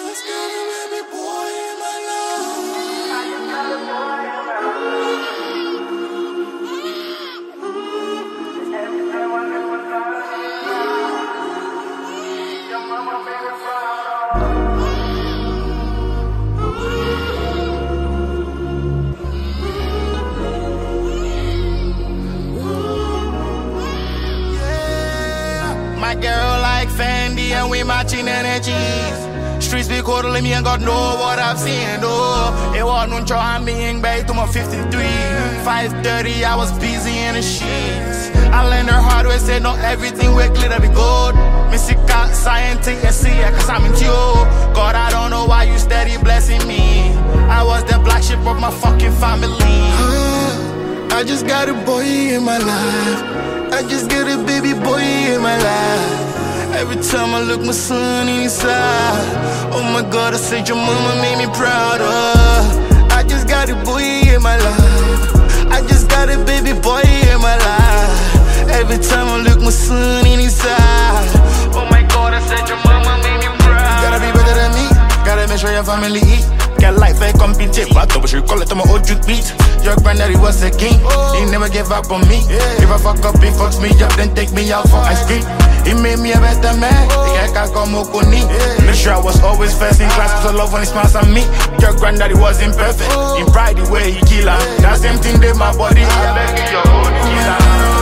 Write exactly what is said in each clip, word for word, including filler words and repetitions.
My girl like Fendi and we matching energies. Streets be quarterly, me ain't got know what I've seen though. It was no try me in bay to my fifty-three. five thirty, I was busy in the sheets. I learned her hard way, said not everything we glitter be gold. Mystical, scientific, yeah, see ya, cause I'm into you. God, I don't know why you steady blessing me. I was the black sheep of my fucking family. uh, I just got a boy in my life. I just got a baby boy in my life. Every time I look my son inside, oh my God, I said your mama made me proud of. I just got a boy in my life. I just got a baby boy in my life. Every time I look my son inside, oh my God, I said your mama made me proud. Gotta be better than me, gotta make sure your family eat. Get life ain't compete, but double should call it to my old juke beat. Your granddaddy was a king, he never gave up on me. If I fuck up, he fucks me up, then take me out for ice cream. He made me a better man, he can't come Okuni. Make sure I was always first in class, cause I love when he smiles at me. Your granddaddy was imperfect, in pride the way he kill her. That same thing did my body, I beg you, your own killer.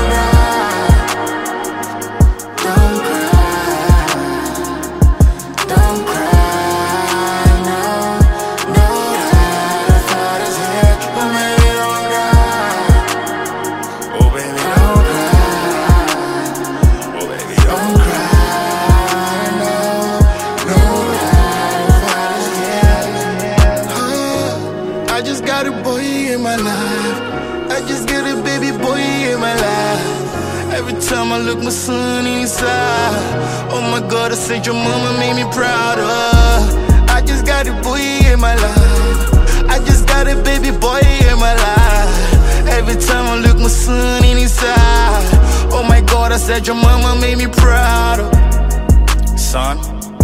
I just got a boy in my life. I just got a baby boy in my life. Every time I look my son inside, oh my God, I said your mama made me proud of. I just got a boy in my life. I just got a baby boy in my life. Every time I look my son inside, oh my God, I said your mama made me proud of. Son,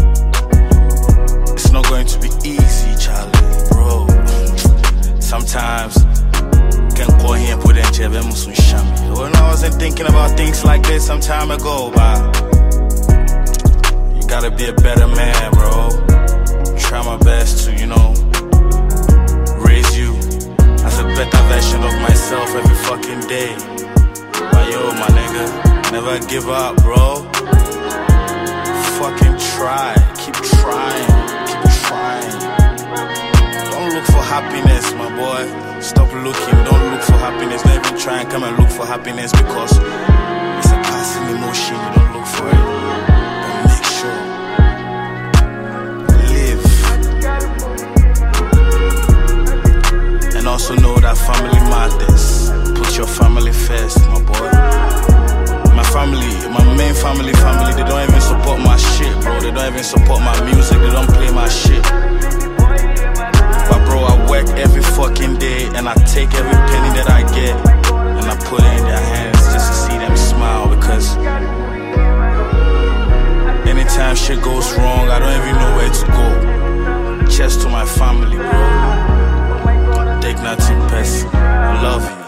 it's not going to be easy, Charlie, bro. Sometimes can call him put in jail. When I wasn't thinking about things like this some time ago, but you gotta be a better man, bro. Try my best to, you know, raise you as a better version of myself every fucking day. But yo, my nigga, never give up, bro. Fucking try, keep trying, keep trying. Don't look for happiness, my boy. Stop looking, don't look for happiness. Don't even try and come and look for happiness, because it's a passing emotion. You don't look for it, but make sure live. And also know that family matters. Put your family first, my boy. My family, my main family, family, they don't even support my shit, bro. They don't even support my music, they don't play my shit. But bro, I work every fucking day, and I take every penny that I get, and I put it in their hands just to see them smile. Because anytime shit goes wrong, I don't even know where to go. Just to my family, bro. Don't take nothing personal. I love you.